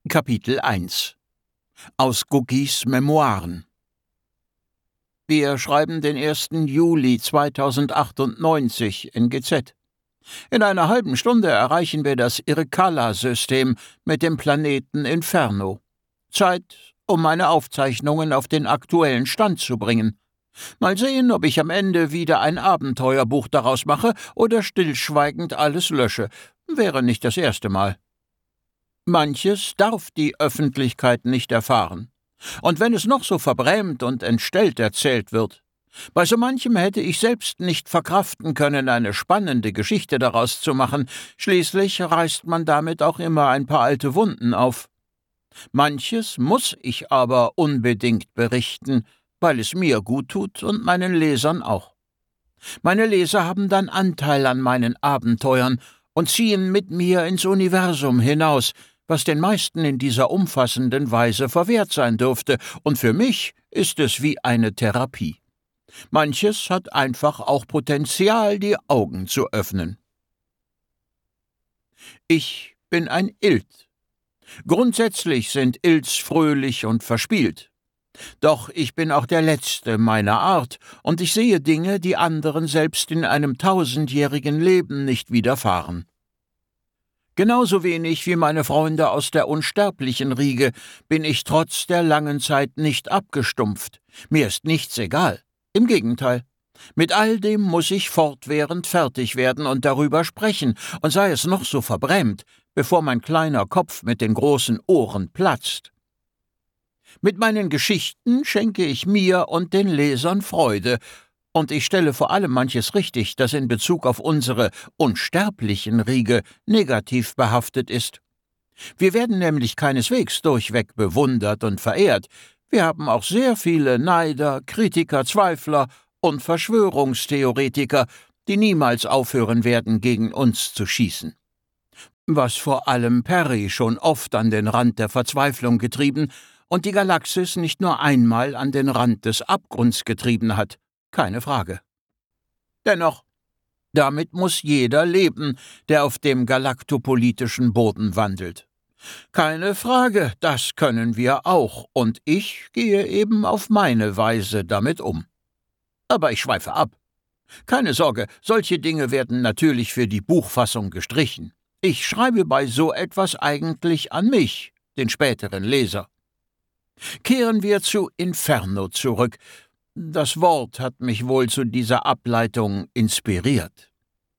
Kapitel 1 Aus Guggis Memoiren. Wir schreiben den 1. Juli 2098 in GZ. In einer halben Stunde erreichen wir das Irkalla-System mit dem Planeten Inferno. Zeit, um meine Aufzeichnungen auf den aktuellen Stand zu bringen. Mal sehen, ob ich am Ende wieder ein Abenteuerbuch daraus mache oder stillschweigend alles lösche. Wäre nicht das erste Mal. Manches darf die Öffentlichkeit nicht erfahren. Und wenn es noch so verbrämt und entstellt erzählt wird. Bei so manchem hätte ich selbst nicht verkraften können, eine spannende Geschichte daraus zu machen. Schließlich reißt man damit auch immer ein paar alte Wunden auf. Manches muss ich aber unbedingt berichten, weil es mir gut tut und meinen Lesern auch. Meine Leser haben dann Anteil an meinen Abenteuern und ziehen mit mir ins Universum hinaus, was den meisten in dieser umfassenden Weise verwehrt sein dürfte, und für mich ist es wie eine Therapie. Manches hat einfach auch Potenzial, die Augen zu öffnen. Ich bin ein Ilt. Grundsätzlich sind Ilts fröhlich und verspielt. Doch ich bin auch der Letzte meiner Art, und ich sehe Dinge, die anderen selbst in einem 1000-jährigen Leben nicht widerfahren. Genauso wenig wie meine Freunde aus der unsterblichen Riege bin ich trotz der langen Zeit nicht abgestumpft. Mir ist nichts egal. Im Gegenteil. Mit all dem muss ich fortwährend fertig werden und darüber sprechen, und sei es noch so verbrämt, bevor mein kleiner Kopf mit den großen Ohren platzt. Mit meinen Geschichten schenke ich mir und den Lesern Freude, und ich stelle vor allem manches richtig, das in Bezug auf unsere unsterblichen Riege negativ behaftet ist. Wir werden nämlich keineswegs durchweg bewundert und verehrt. Wir haben auch sehr viele Neider, Kritiker, Zweifler und Verschwörungstheoretiker, die niemals aufhören werden, gegen uns zu schießen. Was vor allem Perry schon oft an den Rand der Verzweiflung getrieben und die Galaxis nicht nur einmal an den Rand des Abgrunds getrieben hat. Keine Frage. Dennoch, damit muss jeder leben, der auf dem galaktopolitischen Boden wandelt. Keine Frage, das können wir auch, und ich gehe eben auf meine Weise damit um. Aber ich schweife ab. Keine Sorge, solche Dinge werden natürlich für die Buchfassung gestrichen. Ich schreibe bei so etwas eigentlich an mich, den späteren Leser. Kehren wir zu Inferno zurück. Das Wort hat mich wohl zu dieser Ableitung inspiriert.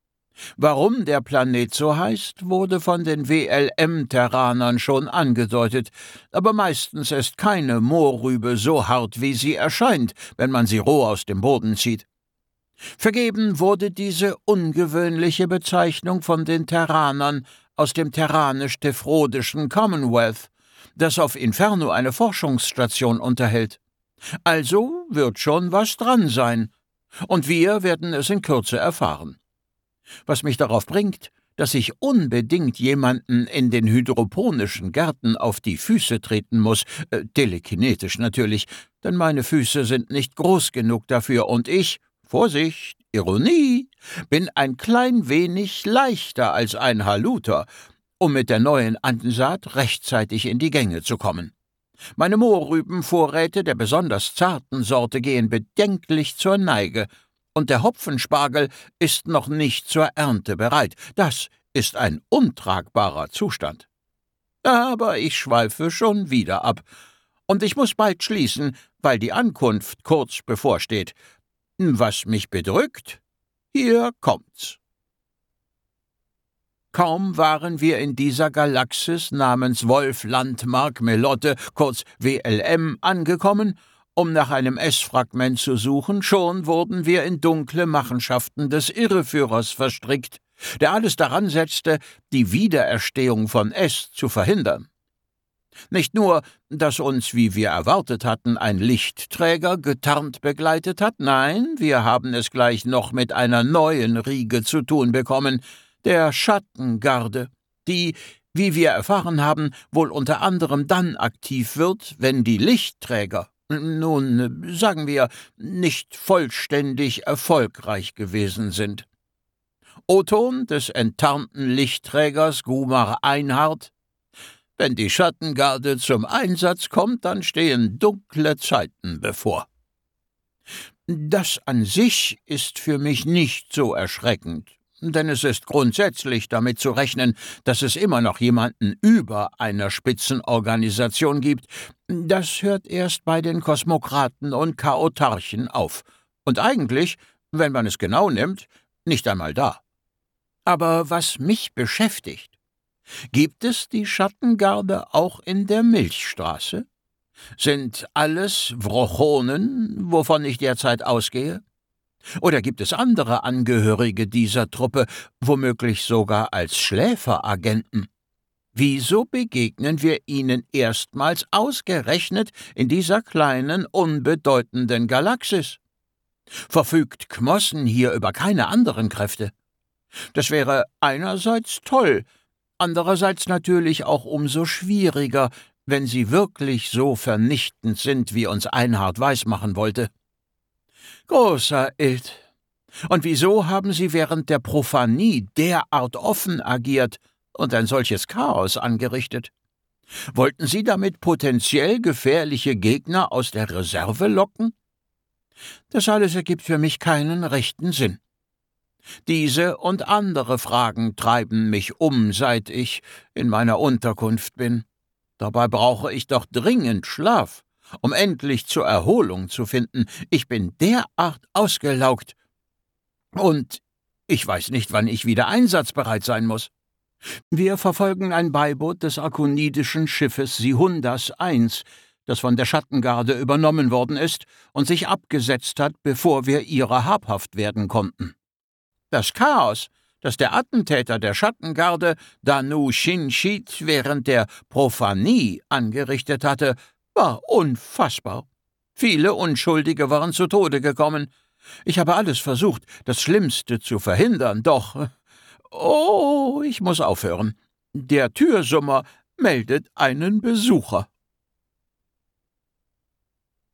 Warum der Planet so heißt, wurde von den WLM-Terranern schon angedeutet, aber meistens ist keine Mohrrübe so hart, wie sie erscheint, wenn man sie roh aus dem Boden zieht. Vergeben wurde diese ungewöhnliche Bezeichnung von den Terranern aus dem terranisch-tefrodischen Commonwealth, das auf Inferno eine Forschungsstation unterhält. Also wird schon was dran sein, und wir werden es in Kürze erfahren. Was mich darauf bringt, dass ich unbedingt jemanden in den hydroponischen Gärten auf die Füße treten muss, telekinetisch natürlich, denn meine Füße sind nicht groß genug dafür, und ich, Vorsicht, Ironie, bin ein klein wenig leichter als ein Haluter, um mit der neuen Ansaat rechtzeitig in die Gänge zu kommen. Meine Mohrrübenvorräte der besonders zarten Sorte gehen bedenklich zur Neige, und der Hopfenspargel ist noch nicht zur Ernte bereit. Das ist ein untragbarer Zustand. Aber ich schweife schon wieder ab, und ich muss bald schließen, weil die Ankunft kurz bevorsteht. Was mich bedrückt? Hier kommt's. Kaum waren wir in dieser Galaxis namens Wolf-Landmark-Melotte, kurz WLM, angekommen, um nach einem S-Fragment zu suchen, schon wurden wir in dunkle Machenschaften des Irreführers verstrickt, der alles daran setzte, die Wiedererstehung von S zu verhindern. Nicht nur, dass uns, wie wir erwartet hatten, ein Lichtträger getarnt begleitet hat, nein, wir haben es gleich noch mit einer neuen Riege zu tun bekommen, der Schattengarde, die, wie wir erfahren haben, wohl unter anderem dann aktiv wird, wenn die Lichtträger, nun, sagen wir, nicht vollständig erfolgreich gewesen sind. O-Ton des enttarnten Lichtträgers Gumar Einhard: Wenn die Schattengarde zum Einsatz kommt, dann stehen dunkle Zeiten bevor. Das an sich ist für mich nicht so erschreckend, denn es ist grundsätzlich damit zu rechnen, dass es immer noch jemanden über einer Spitzenorganisation gibt. Das hört erst bei den Kosmokraten und Chaotarchen auf. Und eigentlich, wenn man es genau nimmt, nicht einmal da. Aber was mich beschäftigt: Gibt es die Schattengarde auch in der Milchstraße? Sind alles Vrochonen, wovon ich derzeit ausgehe? Oder gibt es andere Angehörige dieser Truppe, womöglich sogar als Schläferagenten? Wieso begegnen wir ihnen erstmals ausgerechnet in dieser kleinen, unbedeutenden Galaxis? Verfügt Kmossen hier über keine anderen Kräfte? Das wäre einerseits toll, andererseits natürlich auch umso schwieriger, wenn sie wirklich so vernichtend sind, wie uns Einhard weismachen wollte. Großer Ilt, und wieso haben Sie während der Prophanie derart offen agiert und ein solches Chaos angerichtet? Wollten Sie damit potenziell gefährliche Gegner aus der Reserve locken? Das alles ergibt für mich keinen rechten Sinn. Diese und andere Fragen treiben mich seit ich in meiner Unterkunft bin. Dabei brauche ich doch dringend Schlaf, um endlich zur Erholung zu finden. Ich bin derart ausgelaugt. Und ich weiß nicht, wann ich wieder einsatzbereit sein muss. Wir verfolgen ein Beiboot des arkonidischen Schiffes Sihundas I, das von der Schattengarde übernommen worden ist und sich abgesetzt hat, bevor wir ihrer habhaft werden konnten. Das Chaos, das der Attentäter der Schattengarde, Danu Shinshit, während der Prophanie angerichtet hatte, war unfassbar. Viele Unschuldige waren zu Tode gekommen. Ich habe alles versucht, das Schlimmste zu verhindern, doch... Oh, ich muss aufhören. Der Türsummer meldet einen Besucher.